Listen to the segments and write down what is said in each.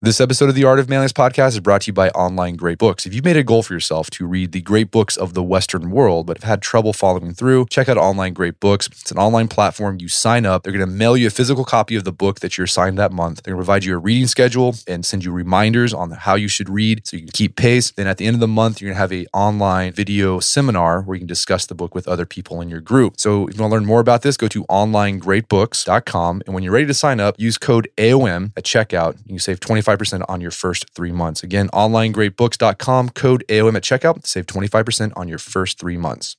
This episode of the Art of Manliness podcast is brought to you by Online Great Books. If you've made a goal for yourself to read the great books of the Western world, but have had trouble following through, check out Online Great Books. It's an online platform. You sign up. They're going to mail you a physical copy of the book that you're assigned that month. They're going to provide you a reading schedule and send you reminders on how you should read so you can keep pace. Then at the end of the month, you're going to have an online video seminar where you can discuss the book with other people in your group. So if you want to learn more about this, go to onlinegreatbooks.com. And when you're ready to sign up, use code AOM at checkout. You can save 25% on your first 3 months. Again, onlinegreatbooks.com, code AOM at checkout to save 25% on your first 3 months.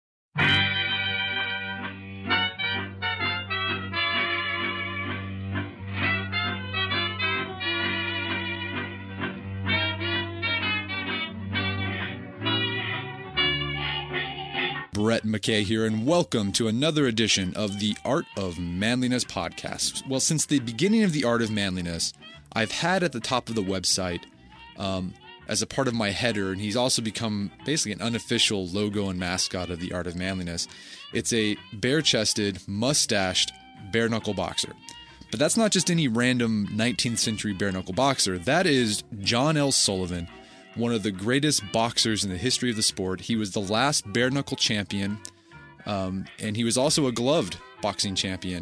Brett McKay here, and welcome to another edition of the Art of Manliness podcast. Well, since the beginning of the Art of Manliness, I've had at the top of the website as a part of my header, and he's also become basically an unofficial logo and mascot of the Art of Manliness. It's a bare-chested, mustached, bare-knuckle boxer. But that's not just any random 19th century bare-knuckle boxer. That is John L. Sullivan, one of the greatest boxers in the history of the sport. He was the last bare-knuckle champion, and he was also a gloved boxing champion.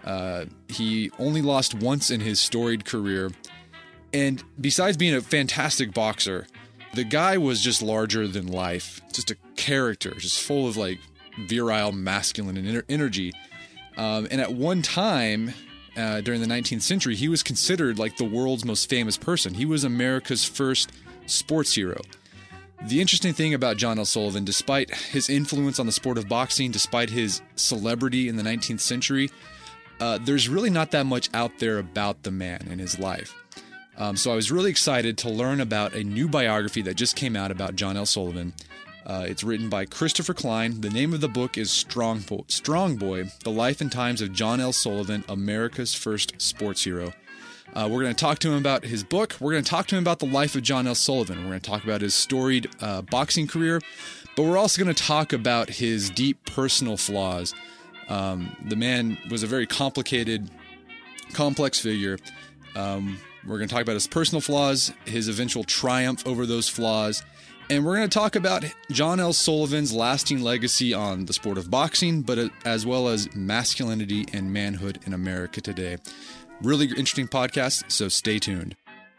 He only lost once in his storied career. And besides being a fantastic boxer, the guy was just larger than life. Just a character, just full of like virile, masculine energy. And at one time, during the 19th century, he was considered like the world's most famous person. He was America's first sports hero. The interesting thing about John L. Sullivan, despite his influence on the sport of boxing, despite his celebrity in the 19th century, there's really not that much out there about the man and his life. So I was really excited to learn about a new biography that just came out about John L. Sullivan. It's written by Christopher Klein. The name of the book is Strong Boy, The Life and Times of John L. Sullivan, America's First Sports Hero. We're going to talk to him about his book. We're going to talk to him about the life of John L. Sullivan. We're going to talk about his storied boxing career, but we're also going to talk about his deep personal flaws. The man was a very complicated, complex figure. We're going to talk about his personal flaws, his eventual triumph over those flaws, and we're going to talk about John L. Sullivan's lasting legacy on the sport of boxing, but as well as masculinity and manhood in America today. Really interesting podcast, so stay tuned.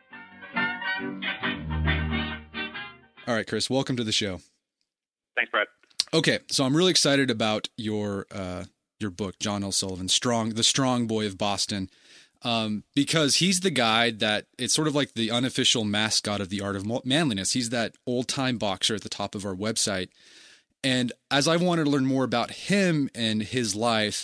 All right, Chris, welcome to the show. Thanks, Brett. Okay, so I'm really excited about your book, John L. Sullivan, the Strong Boy of Boston, because he's the guy that it's sort of like the unofficial mascot of the Art of Manliness. He's that old-time boxer at the top of our website. And as I wanted to learn more about him and his life,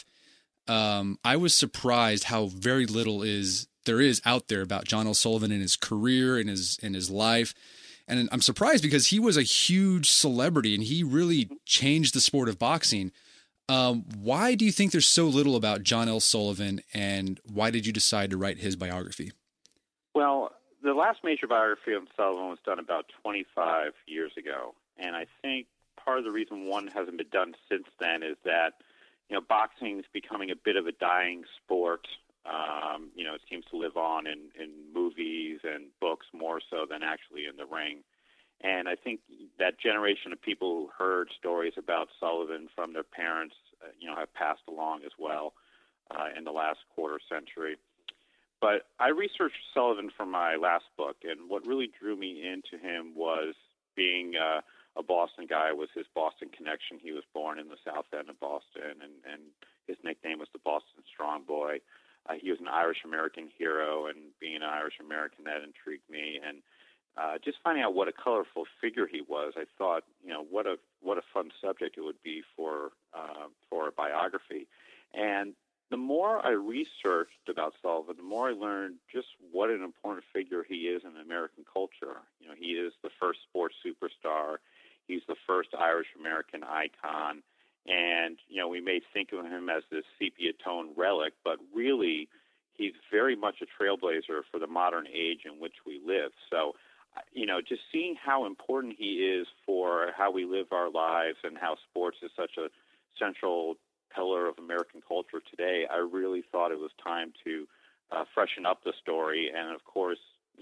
I was surprised how very little there is out there about John L. Sullivan and his career and his life. And I'm surprised because he was a huge celebrity and he really changed the sport of boxing. Why do you think there's so little about John L. Sullivan, and why did you decide to write his biography? Well, the last major biography of Sullivan was done about 25 years ago. And I think part of the reason one hasn't been done since then is that, boxing is becoming a bit of a dying sport. It seems to live on in movies and books more so than actually in the ring. And I think that generation of people who heard stories about Sullivan from their parents, have passed along as well in the last quarter century. But I researched Sullivan for my last book, and what really drew me into him was being a Boston guy, was his Boston connection. He was born in the South End of Boston, and his nickname was the Boston Strong Boy. He was an Irish-American hero, and being an Irish-American, that intrigued me. And just finding out what a colorful figure he was, I thought, what a fun subject it would be for a biography. And the more I researched about Sullivan, the more I learned just what an important figure he is in American culture. He is the first sports superstar. He's the first Irish-American icon. And, we may think of him as this sepia-toned relic, but really he's very much a trailblazer for the modern age in which we live. So, just seeing how important he is for how we live our lives and how sports is such a central pillar of American culture today, I really thought it was time to freshen up the story. And, of course,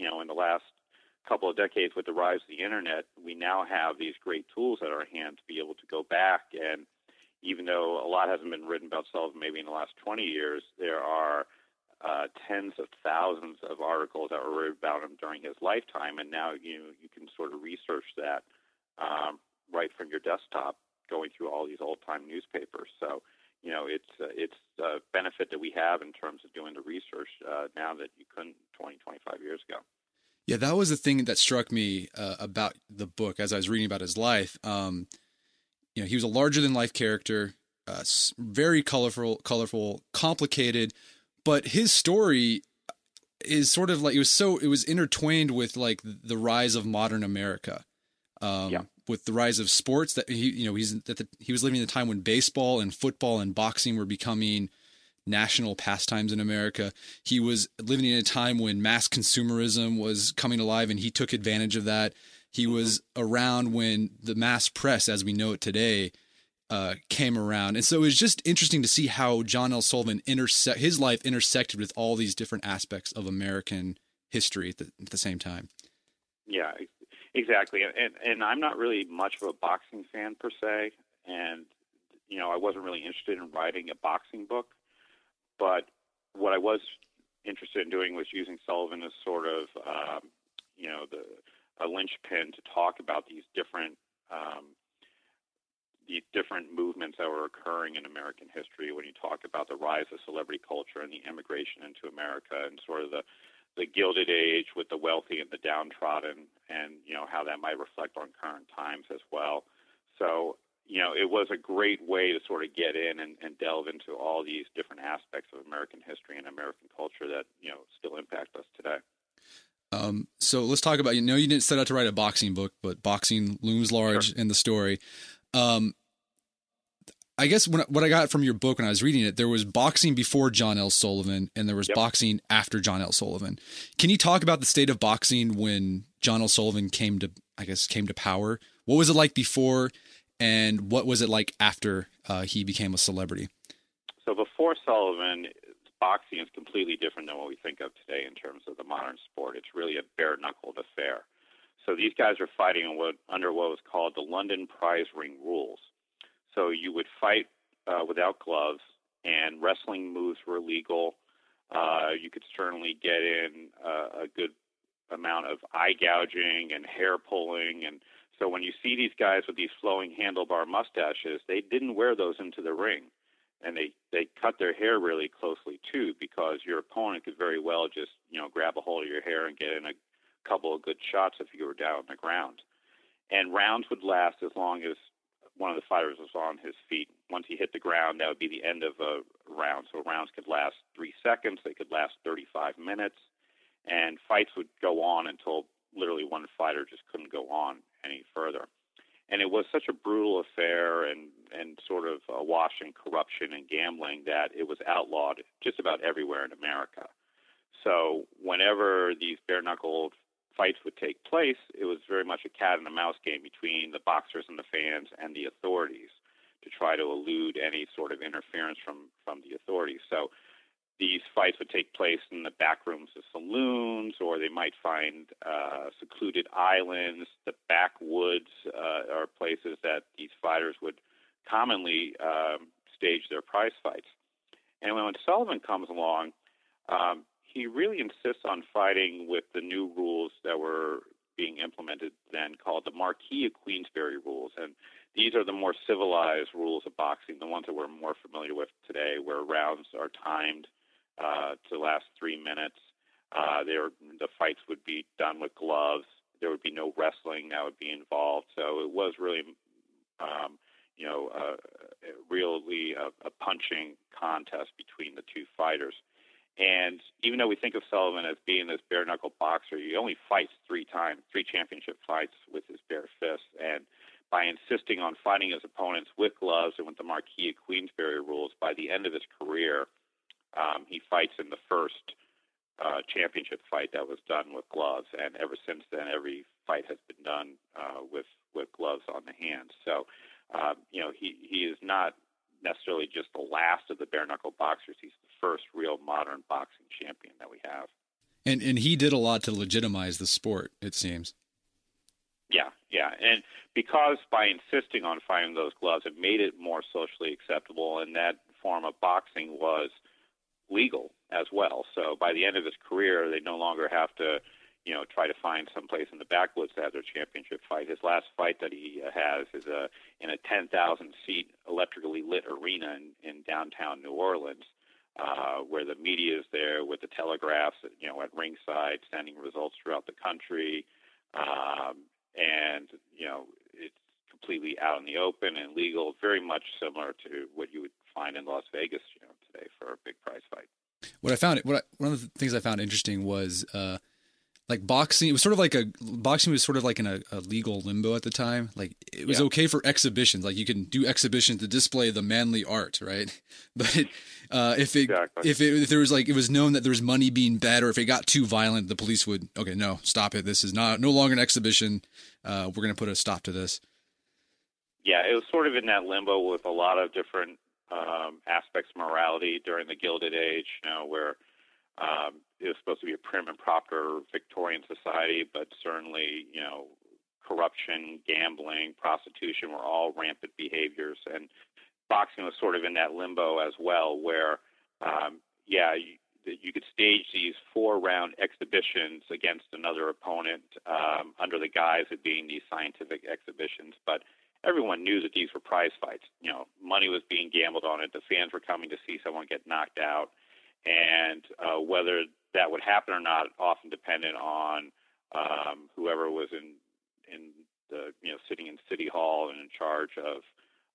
last couple of decades with the rise of the internet, we now have these great tools at our hand to be able to go back. And even though a lot hasn't been written about Sullivan maybe in the last 20 years, there are tens of thousands of articles that were written about him during his lifetime. And now you can sort of research that right from your desktop, going through all these old-time newspapers. So, it's a benefit that we have in terms of doing the research now that you couldn't 20, 25 years ago. Yeah, that was the thing that struck me about the book as I was reading about his life. He was a larger-than-life character, very colorful, complicated, but his story is sort of like it was intertwined with like the rise of modern America. With the rise of sports, that he was living in a time when baseball and football and boxing were becoming national pastimes in America. He was living in a time when mass consumerism was coming alive, and he took advantage of that. He was around when the mass press, as we know it today, came around. And so it was just interesting to see how John L. Sullivan his life intersected with all these different aspects of American history at the same time. Yeah, exactly. And I'm not really much of a boxing fan per se. And, I wasn't really interested in writing a boxing book. But what I was interested in doing was using Sullivan as sort of, a linchpin to talk about these different movements that were occurring in American history. When you talk about the rise of celebrity culture and the immigration into America, and sort of the Gilded Age with the wealthy and the downtrodden, and how that might reflect on current times as well. So it was a great way to sort of get in and delve into all these different aspects of American history and American culture that still impact us today. So let's talk about, you didn't set out to write a boxing book, but boxing looms large in the story. I guess what I got from your book when I was reading it, there was boxing before John L. Sullivan and there was boxing after John L. Sullivan. Can you talk about the state of boxing when John L. Sullivan came to power? What was it like before, and what was it like after he became a celebrity? So before Sullivan, boxing is completely different than what we think of today in terms of the modern sport. It's really a bare-knuckled affair. So these guys are fighting under what was called the London Prize Ring rules. So you would fight without gloves, and wrestling moves were legal. You could certainly get in a good amount of eye gouging and hair pulling. And so when you see these guys with these flowing handlebar mustaches, they didn't wear those into the ring. And they cut their hair really closely, too, because your opponent could very well just, grab a hold of your hair and get in a couple of good shots if you were down on the ground. And rounds would last as long as one of the fighters was on his feet. Once he hit the ground, that would be the end of a round. So rounds could last 3 seconds. They could last 35 minutes. And fights would go on until literally one fighter just couldn't go on any further. And it was such a brutal affair and sort of awash in corruption and gambling that it was outlawed just about everywhere in America. So whenever these bare-knuckled fights would take place, it was very much a cat-and-mouse game between the boxers and the fans and the authorities to try to elude any sort of interference from the authorities. So these fights would take place in the back rooms of saloons, or they might find secluded islands. The backwoods are places that these fighters would commonly stage their prize fights. And when Sullivan comes along, he really insists on fighting with the new rules that were being implemented then, called the Marquis of Queensberry rules. And these are the more civilized rules of boxing, the ones that we're more familiar with today, where rounds are timed to last 3 minutes. The fights would be done with gloves. There would be no wrestling that would be involved. So it was really, really a punching contest between the two fighters. And even though we think of Sullivan as being this bare-knuckle boxer, he only fights 3 championship fights with his bare fists. And by insisting on fighting his opponents with gloves and with the Marquis of Queensberry rules, by the end of his career, he fights in the first championship fight that was done with gloves. And ever since then, every fight has been done with gloves on the hands. So, he is not necessarily just the last of the bare-knuckle boxers. He's the first real modern boxing champion that we have. And he did a lot to legitimize the sport, it seems. Yeah. And because by insisting on finding those gloves, it made it more socially acceptable, and that form of boxing was legal as well. So by the end of his career, they no longer have to, try to find some place in the backwoods to have their championship fight. His last fight that he has is in a 10,000-seat electrically lit arena in downtown New Orleans, where the media is there with the telegraphs, at ringside, sending results throughout the country. And, it's completely out in the open and legal, very much similar to what you would find in Las Vegas, today for a big prize fight. One of the things I found interesting was, like boxing, it was sort of like boxing was sort of like in a legal limbo at the time. Like it was okay for exhibitions. Like you can do exhibitions to display the manly art, right? But if there was it was known that there was money being bet, or if it got too violent, the police would, okay, no, stop it. This is no longer an exhibition. We're going to put a stop to this. Yeah, it was sort of in that limbo with a lot of different aspects of morality during the Gilded Age, where it was supposed to be a prim and proper Victorian society, but certainly, corruption, gambling, prostitution were all rampant behaviors. And boxing was sort of in that limbo as well, where, you could stage these 4-round exhibitions against another opponent under the guise of being these scientific exhibitions. But everyone knew that these were prize fights. Money was being gambled on it. The fans were coming to see someone get knocked out. And whether that would happen or not often depended on whoever was in the sitting in City Hall and in charge of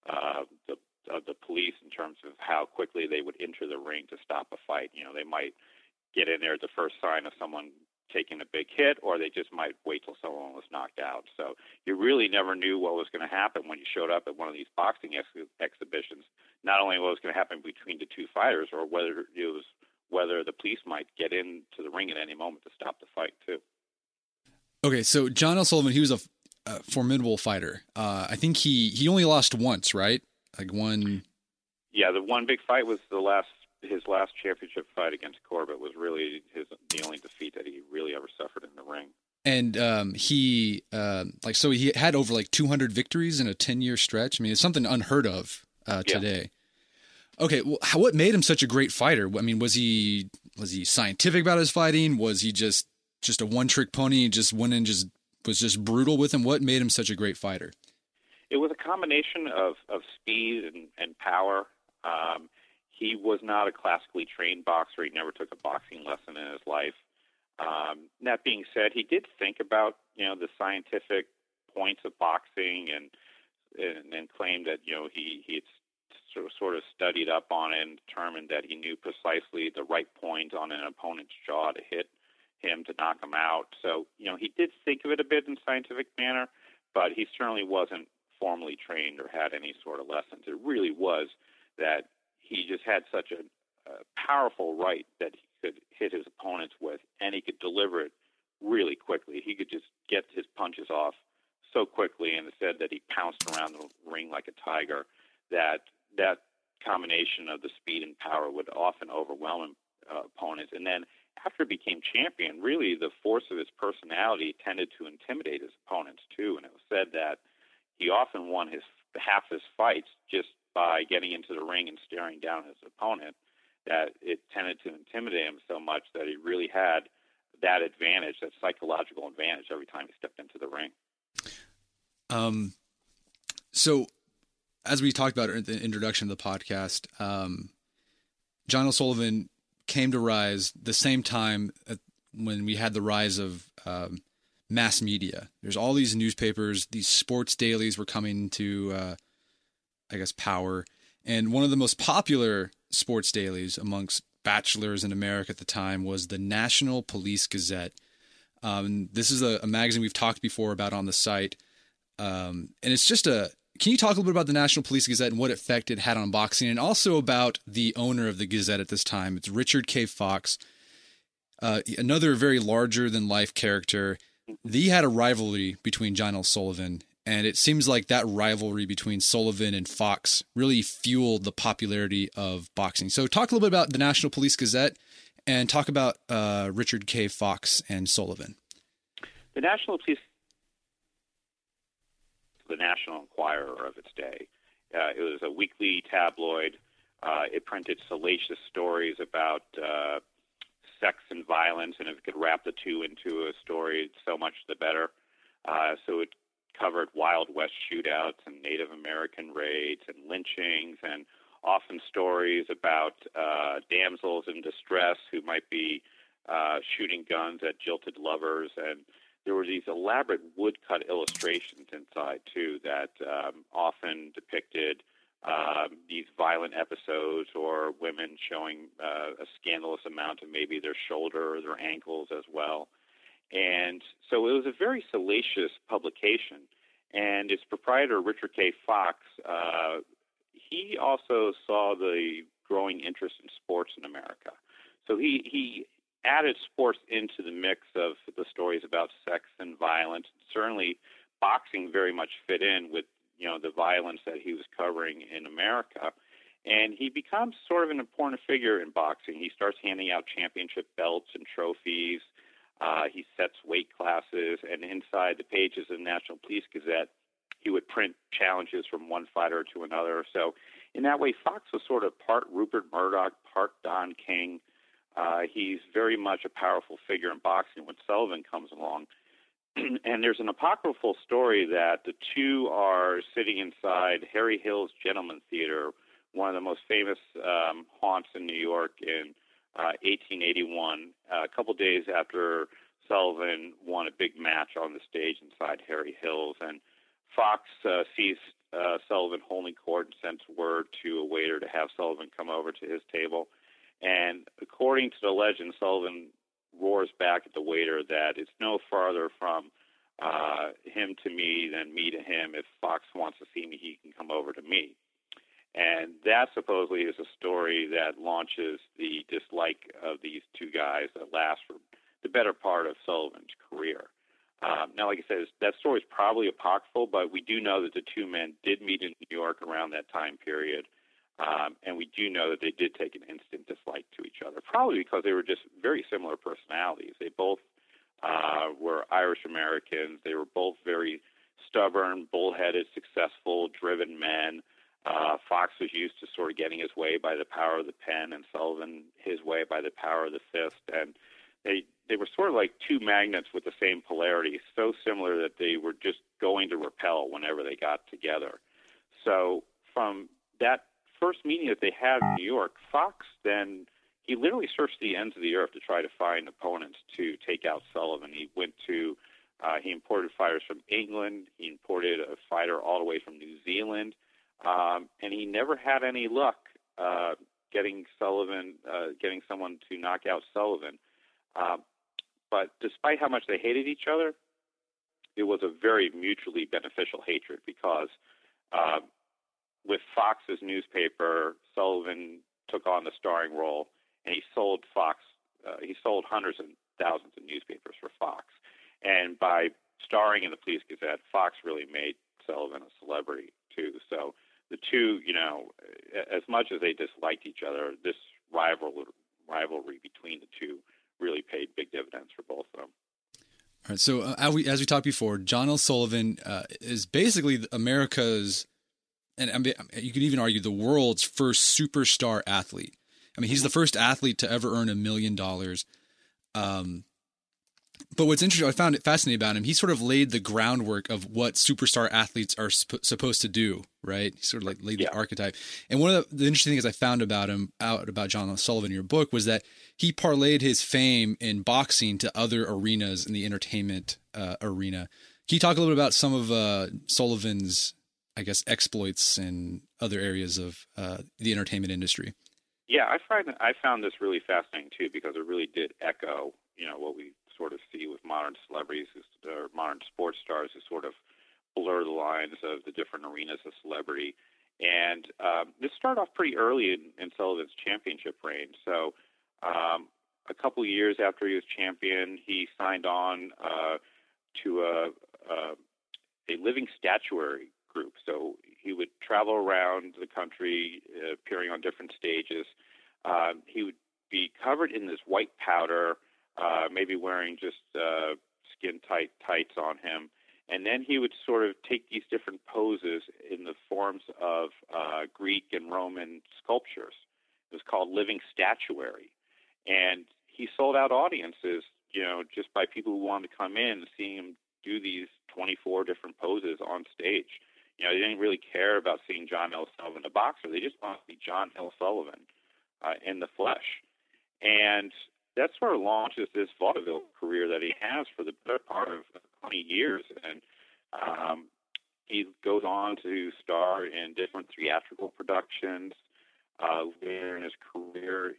the police in terms of how quickly they would enter the ring to stop a fight. They might get in there at the first sign of someone taking a big hit, or they just might wait till someone was knocked out. So you really never knew what was going to happen when you showed up at one of these boxing exhibitions. Not only what was going to happen between the two fighters, or whether the police might get into the ring at any moment to stop the fight too. Okay, so John L. Sullivan, he was a formidable fighter. I think he only lost once, right? Like one. Yeah, the one big fight was his last championship fight against Corbett was really the only defeat that he really ever suffered in the ring. And he had over 200 victories in a 10-year stretch. I mean, it's something unheard of today. Okay, well, what made him such a great fighter? I mean, was he scientific about his fighting? Was he just a one-trick pony, just went and was just brutal with him? What made him such a great fighter? It was a combination of speed and power. He was not a classically trained boxer. He never took a boxing lesson in his life. That being said, he did think about the scientific points of boxing and claimed that he had sort of studied up on it and determined that he knew precisely the right point on an opponent's jaw to hit him to knock him out. So he did think of it a bit in scientific manner, but he certainly wasn't formally trained or had any sort of lessons. It really was that he just had such a powerful right that he could hit his opponents with, and he could deliver it really quickly. He could just get his punches off so quickly, and it said that he pounced around the ring like a tiger, that combination of the speed and power would often overwhelm opponents. And then after he became champion, really the force of his personality tended to intimidate his opponents too. And it was said that he often won half his fights just by getting into the ring and staring down his opponent, that it tended to intimidate him so much that he really had that advantage, that psychological advantage, every time he stepped into the ring. So as we talked about in the introduction of the podcast, John L. Sullivan came to rise the same time when we had the rise of mass media. There's all these newspapers, these sports dailies were coming to, power. And one of the most popular sports dailies amongst bachelors in America at the time was the National Police Gazette. This is a magazine we've talked before about on the site. And it's just can you talk a little bit about the National Police Gazette and what effect it had on boxing, and also about the owner of the Gazette at this time? It's Richard K. Fox, another very larger-than-life character. He had a rivalry between John L. Sullivan, and it seems like that rivalry between Sullivan and Fox really fueled the popularity of boxing. So talk a little bit about the National Police Gazette and talk about Richard K. Fox and Sullivan. The National Police, the National Enquirer of its day. It was a weekly tabloid. It printed salacious stories about sex and violence, and if it could wrap the two into a story, so much the better. So it covered Wild West shootouts and Native American raids and lynchings, and often stories about damsels in distress who might be shooting guns at jilted lovers. And there were these elaborate woodcut illustrations inside, too, that often depicted these violent episodes or women showing a scandalous amount of maybe their shoulder or their ankles as well. And so it was a very salacious publication. And its proprietor, Richard K. Fox, he also saw the growing interest in sports in America. So he added sports into the mix of the stories about sex and violence. Certainly boxing very much fit in with, the violence that he was covering in America. And he becomes sort of an important figure in boxing. He starts handing out championship belts and trophies. He sets weight classes, and inside the pages of the National Police Gazette, he would print challenges from one fighter to another. So in that way, Fox was sort of part Rupert Murdoch, part Don King. He's very much a powerful figure in boxing when Sullivan comes along. And there's an apocryphal story that the two are sitting inside Harry Hill's Gentleman Theater, one of the most famous haunts in New York, in 1881, a couple days after Sullivan won a big match on the stage inside Harry Hill's. And Fox sees Sullivan holding court and sends word to a waiter to have Sullivan come over to his table. And according to the legend, Sullivan roars back at the waiter that it's no farther from him to me than me to him. If Fox wants to see me, he can come over to me. And that supposedly is a story that launches the dislike of these two guys that lasts for the better part of Sullivan's career. Now, like I said, that story is probably apocryphal, but we do know that the two men did meet in New York around that time period. And we do know that they did take an instant dislike to each other, probably because they were just very similar personalities. They both were Irish Americans. They were both very stubborn, bullheaded, successful, driven men. Fox was used to sort of getting his way by the power of the pen, and Sullivan his way by the power of the fist. And they were sort of like two magnets with the same polarity, so similar that they were just going to repel whenever they got together. So from that first meeting that they had in New York, Fox then, he literally searched the ends of the earth to try to find opponents to take out Sullivan. He went to, he imported fighters from England. He imported a fighter all the way from New Zealand. And he never had any luck getting someone to knock out Sullivan. But despite how much they hated each other, it was a very mutually beneficial hatred because with Fox's newspaper, Sullivan took on the starring role, and he sold hundreds and thousands of newspapers for Fox. And by starring in the Police Gazette, Fox really made Sullivan a celebrity too. So the two, as much as they disliked each other, this rivalry between the two really paid big dividends for both of them. All right. So as we talked before, John L. Sullivan is basically America's, and you could even argue the world's first superstar athlete. I mean, he's the first athlete to ever earn $1 million. But what's interesting, I found it fascinating about him, he sort of laid the groundwork of what superstar athletes are supposed to do, right? He sort of like laid the archetype. And one of the interesting things I found about John L. Sullivan in your book was that he parlayed his fame in boxing to other arenas in the entertainment arena. Can you talk a little bit about some of Sullivan's, I guess, exploits in other areas of the entertainment industry? Yeah, I found this really fascinating too, because it really did echo, what we sort of see with modern celebrities or modern sports stars, who sort of blur the lines of the different arenas of celebrity. And this started off pretty early in Sullivan's championship reign. So a couple of years after he was champion, he signed on to a living statuary group. So he would travel around the country, appearing on different stages. He would be covered in this white powder, maybe wearing just skin-tight tights on him. And then he would sort of take these different poses in the forms of Greek and Roman sculptures. It was called living statuary. And he sold out audiences, just by people who wanted to come in and seeing him do these 24 different poses on stage. They didn't really care about seeing John L. Sullivan, the boxer. They just wanted to see John L. Sullivan in the flesh. And that sort of launches this vaudeville career that he has for the better part of 20 years. And he goes on to star in different theatrical productions. Later in his career,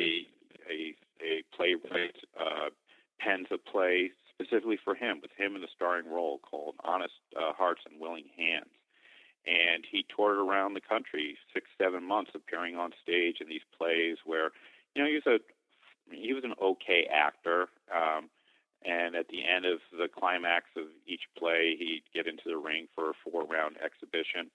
a playwright pens a play specifically for him, with him in the starring role, called Honest Hearts and Willing Hands. And he toured around the country 6-7 months, appearing on stage in these plays where, he was an okay actor. And at the end of the climax of each play, he'd get into the ring for a 4-round exhibition.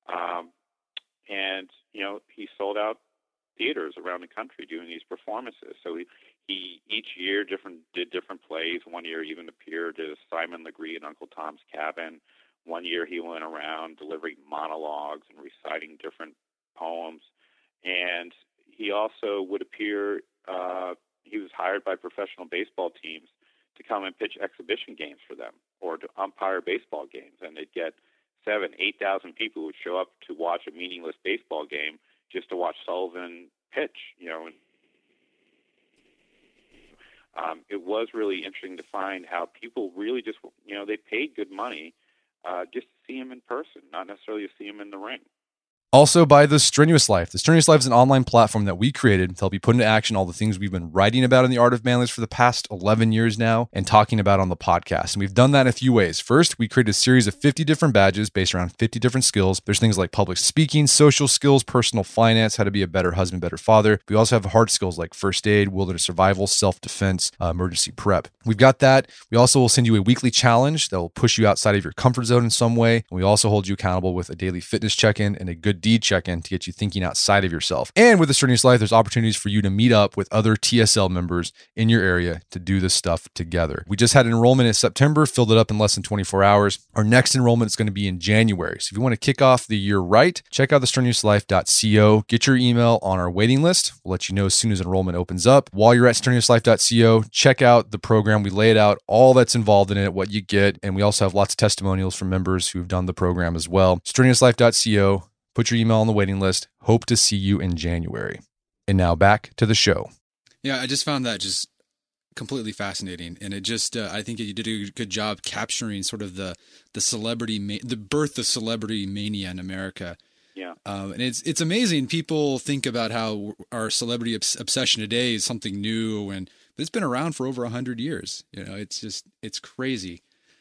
And he sold out theaters around the country doing these performances. So he each year did different plays. One year he even appeared as Simon Legree in Uncle Tom's Cabin. One year he went around delivering monologues and reciting different poems. And he also would appear, he was hired by professional baseball teams to come and pitch exhibition games for them, or to umpire baseball games. And they'd get 7,000-8,000 people who would show up to watch a meaningless baseball game just to watch Sullivan pitch, It was really interesting to find how people really just, they paid good money just to see him in person, not necessarily to see him in the ring. Also by The Strenuous Life. The Strenuous Life is an online platform that we created to help you put into action all the things we've been writing about in the Art of Manliness for the past 11 years now and talking about on the podcast. And we've done that in a few ways. First, we created a series of 50 different badges based around 50 different skills. There's things like public speaking, social skills, personal finance, how to be a better husband, better father. We also have hard skills like first aid, wilderness survival, self-defense, emergency prep. We've got that. We also will send you a weekly challenge that will push you outside of your comfort zone in some way. And we also hold you accountable with a daily fitness check-in and a good deed check-in to get you thinking outside of yourself. And with The Strenuous Life, there's opportunities for you to meet up with other TSL members in your area to do this stuff together. We just had an enrollment in September, filled it up in less than 24 hours. Our next enrollment is going to be in January. So if you want to kick off the year right, check out thestrenuouslife.co. Get your email on our waiting list. We'll let you know as soon as enrollment opens up. While you're at strenuouslife.co, check out the program. We lay it out, all that's involved in it, what you get. And we also have lots of testimonials from members who've done the program as well. strenuouslife.co. Put your email on the waiting list. Hope to see you in January. And now back to the show. Yeah, I just found that just completely fascinating. And it just, I think you did a good job capturing sort of the celebrity, the birth of celebrity mania in America. Yeah. And it's amazing. People think about how our celebrity obsession today is something new, and it's been around for over 100 years. It's crazy.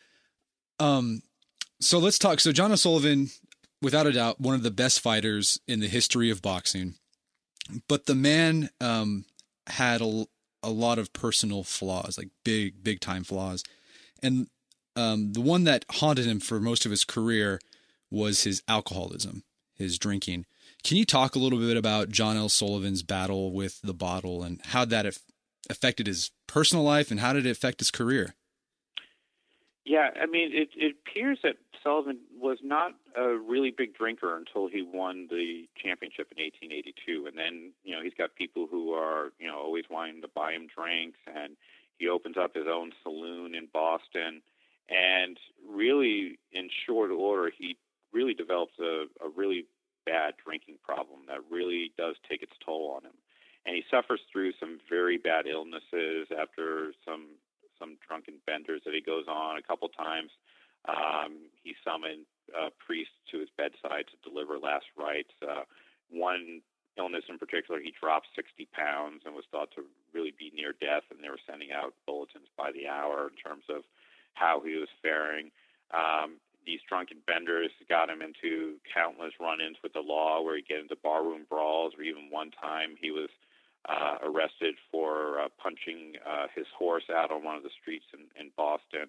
So let's talk. So John O'Sullivan, without a doubt, one of the best fighters in the history of boxing. But the man had a lot of personal flaws, like big time flaws. And the one that haunted him for most of his career was his alcoholism, his drinking. Can you talk a little bit about John L. Sullivan's battle with the bottle and how that affected his personal life, and how did it affect his career? Yeah, I mean, it appears that Sullivan was not a really big drinker until he won the championship in 1882. And then, he's got people who are, always wanting to buy him drinks. And he opens up his own saloon in Boston. And really, in short order, he really develops a really bad drinking problem that really does take its toll on him. And he suffers through some very bad illnesses after some drunken benders that he goes on a couple times. He summoned priests to his bedside to deliver last rites. One illness in particular, he dropped 60 pounds and was thought to really be near death, and they were sending out bulletins by the hour in terms of how he was faring. These drunken benders got him into countless run-ins with the law, where he'd get into barroom brawls, or even one time he was arrested for punching his horse out on one of the streets in Boston.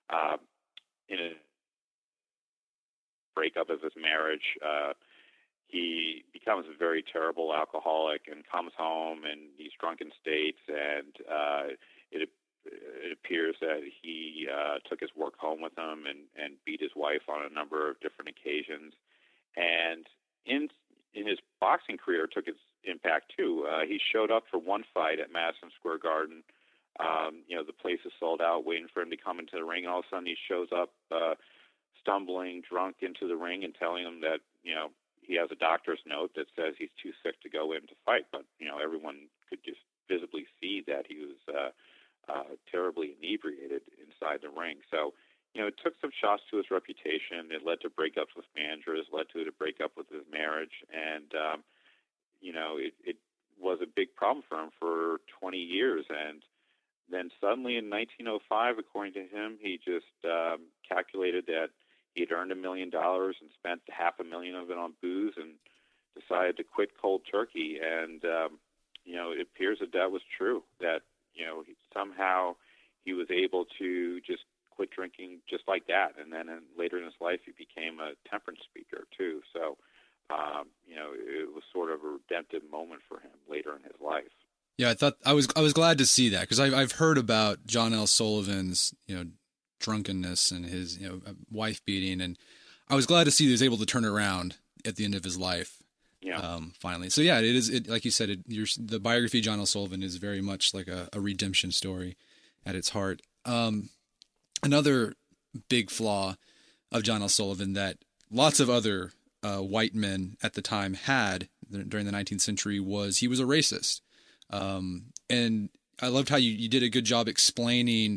In a breakup of his marriage, he becomes a very terrible alcoholic and comes home in these drunken states, and it appears that he took his work home with him and beat his wife on a number of different occasions. And in his boxing career, took its impact too. He showed up for one fight at Madison Square Garden. The place is sold out, waiting for him to come into the ring. All of a sudden, he shows up, stumbling, drunk, into the ring, and telling him that he has a doctor's note that says he's too sick to go in to fight. But everyone could just visibly see that he was terribly inebriated inside the ring. So it took some shots to his reputation. It led to breakups with managers, led to a breakup with his marriage, and it was a big problem for him for 20 years. And then suddenly in 1905, according to him, he just calculated that he had earned $1 million and spent $500,000 of it on booze, and decided to quit cold turkey. And it appears that was true. That somehow he was able to just quit drinking just like that. And then later in his life, he became a temperance speaker too. So it was sort of a redemptive moment for him later in his life. Yeah, I was glad to see that, because I've heard about John L. Sullivan's drunkenness and his wife beating, and I was glad to see he was able to turn it around at the end of his life. Yeah. Finally. So yeah, it is. Like you said, the biography of John L. Sullivan is very much like a redemption story at its heart. Another big flaw of John L. Sullivan that lots of other white men at the time had during the 19th century was he was a racist. And I loved how you did a good job explaining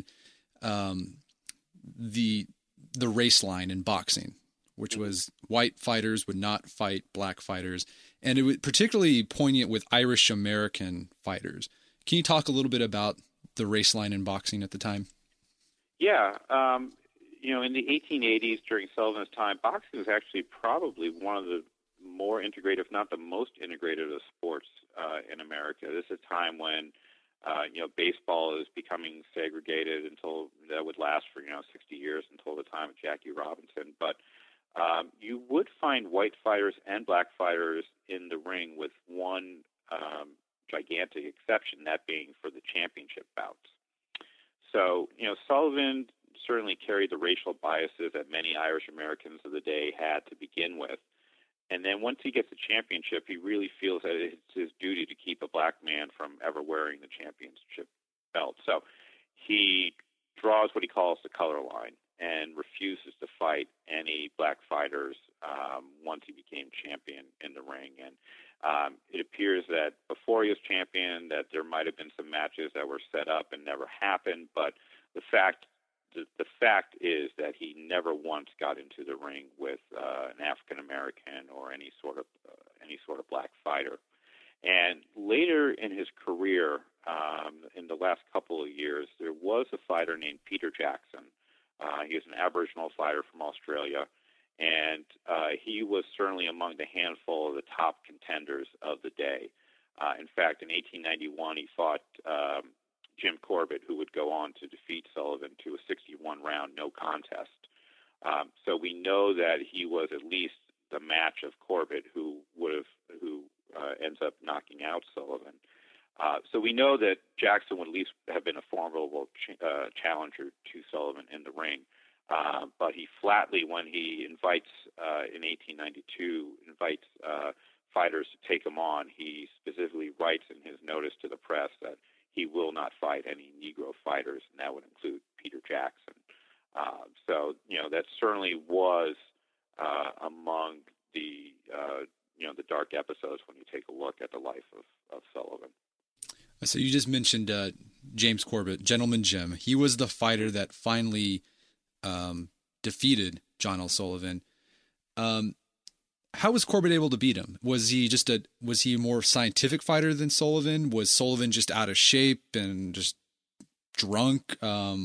the race line in boxing, which was white fighters would not fight black fighters. And it was particularly poignant with Irish American fighters. Can you talk a little bit about the race line in boxing at the time? Yeah. In the 1880s, during Sullivan's time, boxing was actually probably one of the more integrated, if not the most integrated, of sports in America. This is a time when baseball is becoming segregated until that would last for 60 years, until the time of Jackie Robinson. But you would find white fighters and black fighters in the ring, with one gigantic exception, that being for the championship bouts. So, Sullivan certainly carried the racial biases that many Irish Americans of the day had to begin with. And then once he gets the championship, he really feels that it's his duty to keep a black man from ever wearing the championship belt. So he draws what he calls the color line and refuses to fight any black fighters once he became champion in the ring. And it appears that before he was champion, that there might have been some matches that were set up and never happened. But the fact is that he never once got into the ring with an African American or any sort of black fighter. And later in his career, in the last couple of years, there was a fighter named Peter Jackson. He was an Aboriginal fighter from Australia, and he was certainly among the handful of the top contenders of the day. In fact, in 1891, he fought Jim Corbett, who would go on to defeat Sullivan to a 61-round no contest. So we know that he was at least the match of Corbett, who ends up knocking out Sullivan. So we know that Jackson would at least have been a formidable challenger to Sullivan in the ring. But he flatly, when he invites, in 1892, fighters to take him on, he specifically writes in his notice to the press that he will not fight any Negro fighters, and that would include Peter Jackson. So that certainly was among the dark episodes when you take a look at the life of Sullivan. So you just mentioned James Corbett, Gentleman Jim. He was the fighter that finally defeated John L. Sullivan. How was Corbett able to beat him? Was he a more scientific fighter than Sullivan? Was Sullivan just out of shape and just drunk? How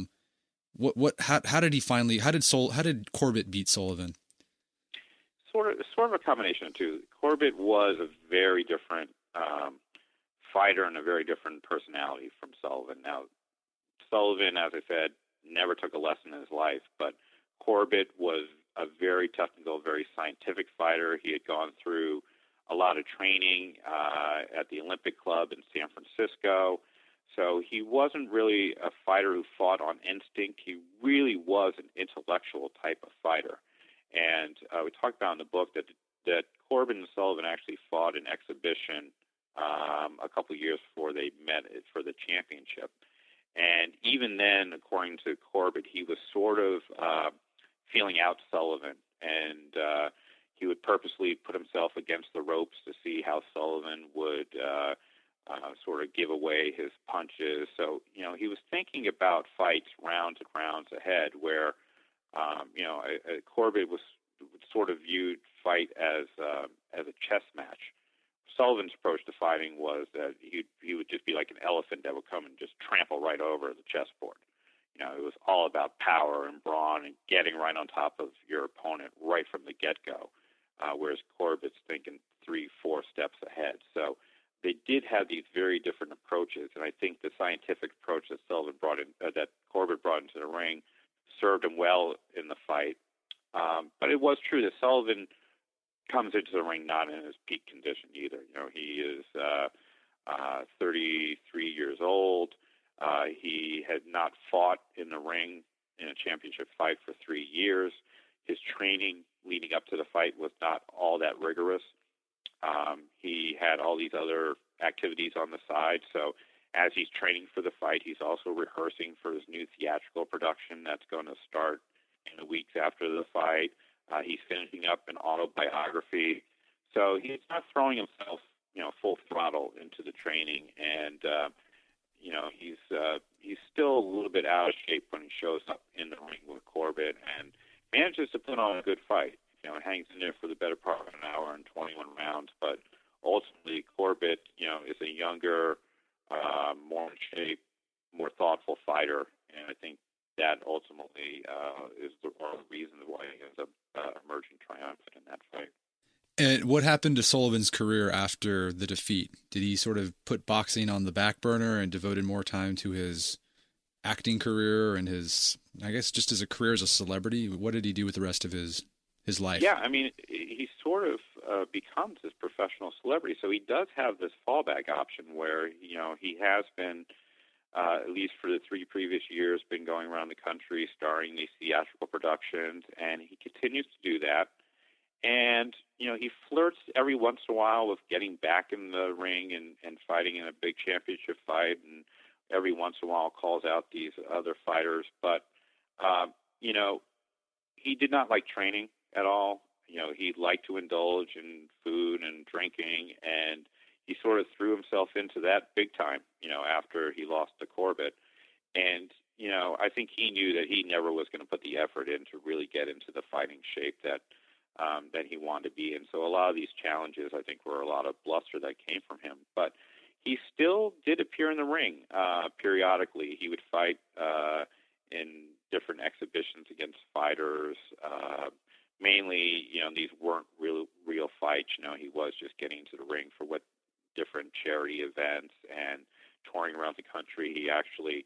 did Corbett beat Sullivan? Sort of a combination of two. Corbett was a very different fighter and a very different personality from Sullivan. Now, Sullivan, as I said, never took a lesson in his life, but Corbett was a very technical, very scientific fighter. He had gone through a lot of training at the Olympic Club in San Francisco. So he wasn't really a fighter who fought on instinct. He really was an intellectual type of fighter. And we talked about in the book that Corbin and Sullivan actually fought an exhibition a couple of years before they met for the championship. And even then, according to Corbett, he was sort of feeling out Sullivan, and he would purposely put himself against the ropes to see how Sullivan would sort of give away his punches. So, he was thinking about fights rounds and rounds ahead, where, Corbett was sort of viewed fight as a chess match. Sullivan's approach to fighting was that he would just be like an elephant that would come and just trample right over the chessboard. It was all about power and brawn and getting right on top of your opponent right from the get-go, whereas Corbett's thinking 3-4 steps ahead. So they did have these very different approaches, and I think the scientific approach that that Corbett brought into the ring served him well in the fight. But it was true that Sullivan comes into the ring not in his peak condition either. He is 33 years old. He had not fought in the ring in a championship fight for 3 years. His training leading up to the fight was not all that rigorous. He had all these other activities on the side. So as he's training for the fight, he's also rehearsing for his new theatrical production that's going to start in the weeks after the fight. He's finishing up an autobiography. So he's not throwing himself, full throttle into the training. And, he's still a little bit out of shape when he shows up in the ring with Corbett and manages to put on a good fight. Hangs in there for the better part of an hour and 21 rounds. But ultimately, Corbett, is a younger, more in shape, more thoughtful fighter. And I think that ultimately is one of the reasons why he ends up emerging triumphant in that fight. And what happened to Sullivan's career after the defeat? Did he sort of put boxing on the back burner and devoted more time to his acting career and his, I guess, just as a career as a celebrity? What did he do with the rest of his life? Yeah, I mean, he sort of becomes this professional celebrity. So he does have this fallback option where, he has been, at least for the 3 previous years, been going around the country starring these theatrical productions, and he continues to do that. And, he flirts every once in a while with getting back in the ring and fighting in a big championship fight, and every once in a while calls out these other fighters. But, he did not like training at all. He liked to indulge in food and drinking, and he sort of threw himself into that big time, after he lost to Corbett. And, I think he knew that he never was going to put the effort in to really get into the fighting shape that he wanted to be in. So a lot of these challenges, I think, were a lot of bluster that came from him. But he still did appear in the ring periodically. He would fight in different exhibitions against fighters. Mainly, these weren't real fights. He was just getting into the ring for different charity events and touring around the country. He actually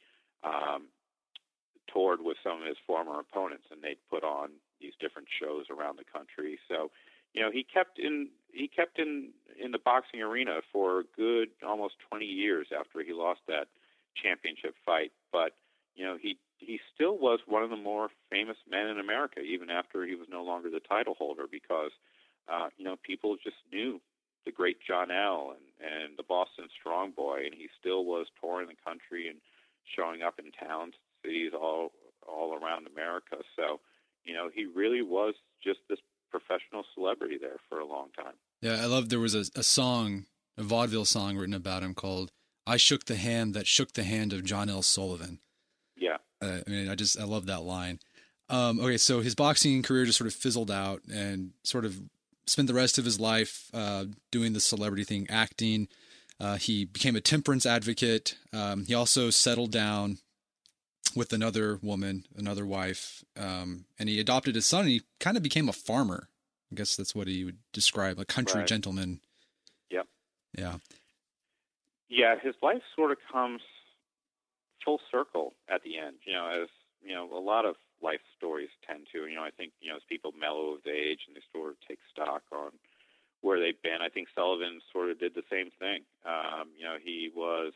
toured with some of his former opponents, and they'd put on these different shows around the country. So, he kept in the boxing arena for a good almost 20 years after he lost that championship fight. But, he still was one of the more famous men in America, even after he was no longer the title holder, because, people just knew the great John L. and the Boston Strong Boy, and he still was touring the country and showing up in towns, cities all around America. So, he really was just this professional celebrity there for a long time. Yeah, I love there was a song, a vaudeville song written about him called "I Shook the Hand That Shook the Hand of John L. Sullivan." Yeah. I love that line. Okay, so his boxing career just sort of fizzled out and sort of spent the rest of his life doing the celebrity thing, acting. He became a temperance advocate. He also settled down with another woman, another wife, and he adopted his son, and he kind of became a farmer. I guess that's what he would describe, a country gentleman. Yep. Yeah. Yeah, his life sort of comes full circle at the end, as, a lot of life stories tend to. I think, as people mellow with age and they sort of take stock on where they've been. I think Sullivan sort of did the same thing. He was,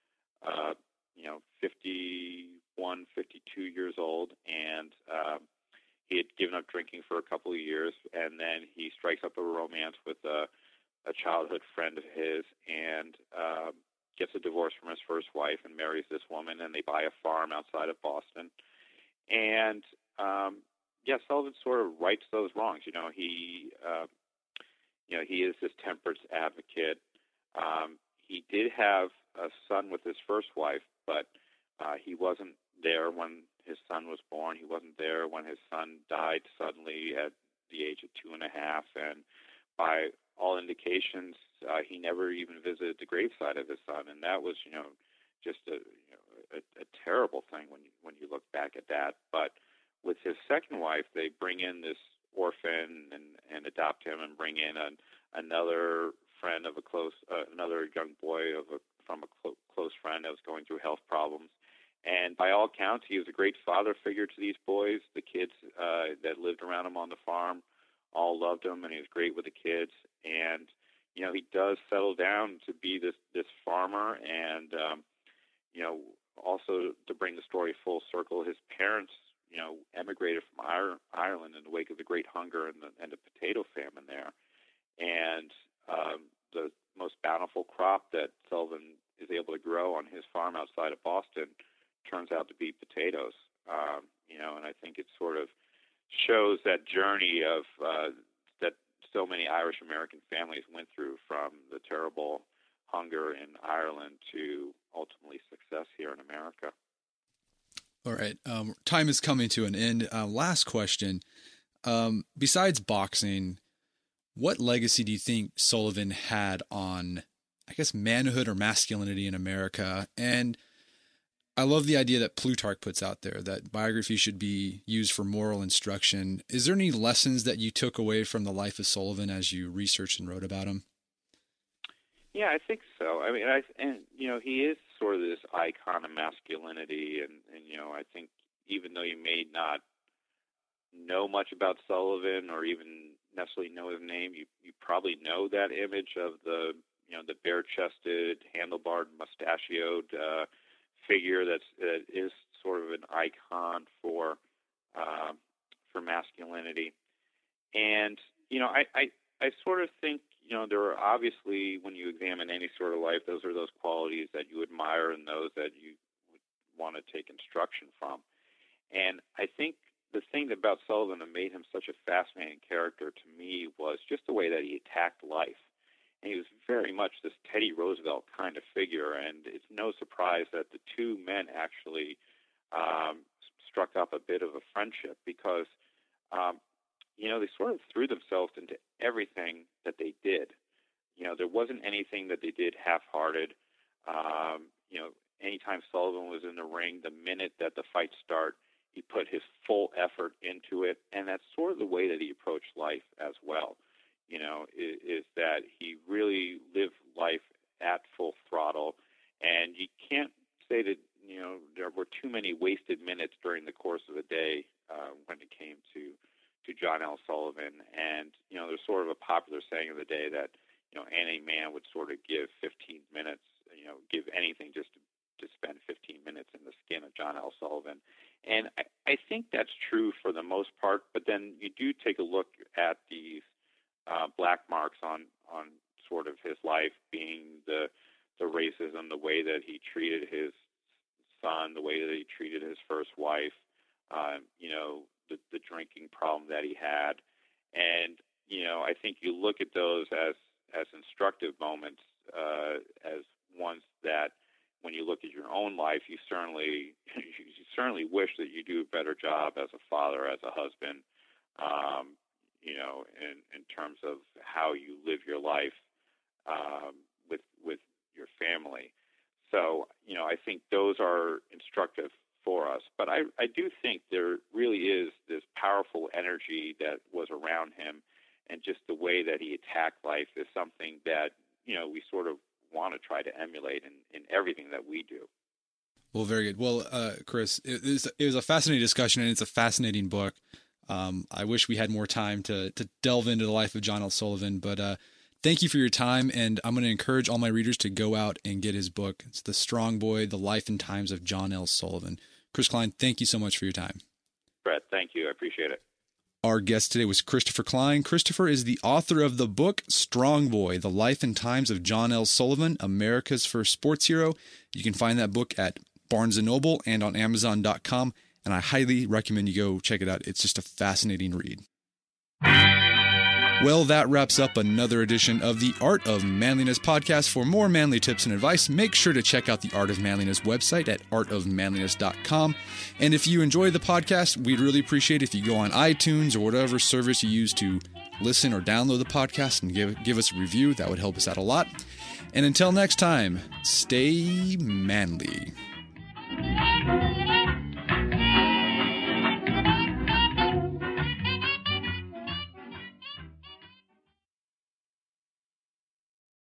51, 52 years old, and he had given up drinking for a couple of years, and then he strikes up a romance with a childhood friend of his, and gets a divorce from his first wife and marries this woman, and they buy a farm outside of Boston. And Sullivan sort of rights those wrongs. He is this temperance advocate. He did have a son with his first wife, but he wasn't there when his son was born. He wasn't there when his son died suddenly at the age of 2.5. And by all indications, he never even visited the graveside of his son. And that was, just a terrible thing when you look back at that. But with his second wife, they bring in this orphan and adopt him, and bring in another friend of another young boy from a close friend that was going through health problems. And by all accounts, he was a great father figure to these boys. The kids that lived around him on the farm all loved him, and he was great with the kids. And he does settle down to be this farmer, and also to bring the story full circle, his parents emigrated from Ireland in the wake of the Great Hunger and the potato famine there. And the most bountiful crop that Sullivan is able to grow on his farm outside of Boston turns out to be potatoes. And I think it sort of shows that journey of that so many Irish American families went through, from the terrible hunger in Ireland to ultimately success here in America. All right. Time is coming to an end. Last question. Besides boxing, what legacy do you think Sullivan had on, I guess, manhood or masculinity in America? And I love the idea that Plutarch puts out there, that biography should be used for moral instruction. Is there any lessons that you took away from the life of Sullivan as you researched and wrote about him? Yeah, I think so. I mean, he is sort of this icon of masculinity, and I think even though you may not know much about Sullivan or even necessarily know his name, you probably know that image of the bare-chested, handlebarred, mustachioed figure that is sort of an icon for masculinity. And I sort of think there are obviously, when you examine any sort of life, those are those qualities that you admire and those that you would want to take instruction from. And I think the thing about Sullivan that made him such a fascinating character to me was just the way that he attacked life. And he was very much this Teddy Roosevelt kind of figure, and it's no surprise that the two men actually struck up a bit of a friendship, because they sort of threw themselves into everything that they did. There wasn't anything that they did half-hearted. Anytime Sullivan was in the ring, the minute that the fight started, he put his full effort into it, and that's sort of the way that he approached life as well. Is that he really lived life at full throttle, and you can't say that there were too many wasted minutes during the course of a day when it came to John L. Sullivan. And there's sort of a popular saying of the day that any man would sort of give 15 minutes, give anything just to spend 15 minutes in the skin of John L. Sullivan. And I think that's true for the most part, but then you do take a look at these black marks on sort of his life, being the racism, the way that he treated his son, the way that he treated his first wife, the drinking problem that he had. And, I think you look at those as instructive moments, as ones that when you look at your own life, you certainly wish that you do a better job as a father, as a husband, in terms of how you live your life with your family. So, I think those are instructive for us. But I do think there really is this powerful energy that was around him, and just the way that he attacked life is something that, we sort of want to try to emulate in everything that we do. Well, very good. Well, Chris, it was a fascinating discussion, and it's a fascinating book. I wish we had more time to delve into the life of John L. Sullivan, but thank you for your time, and I'm going to encourage all my readers to go out and get his book. It's The Strong Boy, The Life and Times of John L. Sullivan. Chris Klein, thank you so much for your time. Brett, thank you. I appreciate it. Our guest today was Christopher Klein. Christopher is the author of the book Strong Boy, The Life and Times of John L. Sullivan, America's First Sports Hero. You can find that book at Barnes & Noble and on Amazon.com, and I highly recommend you go check it out. It's just a fascinating read. Well, that wraps up another edition of the Art of Manliness podcast. For more manly tips and advice, make sure to check out the Art of Manliness website at artofmanliness.com. And if you enjoy the podcast, we'd really appreciate it if you go on iTunes or whatever service you use to listen or download the podcast and give us a review. That would help us out a lot. And until next time, stay manly.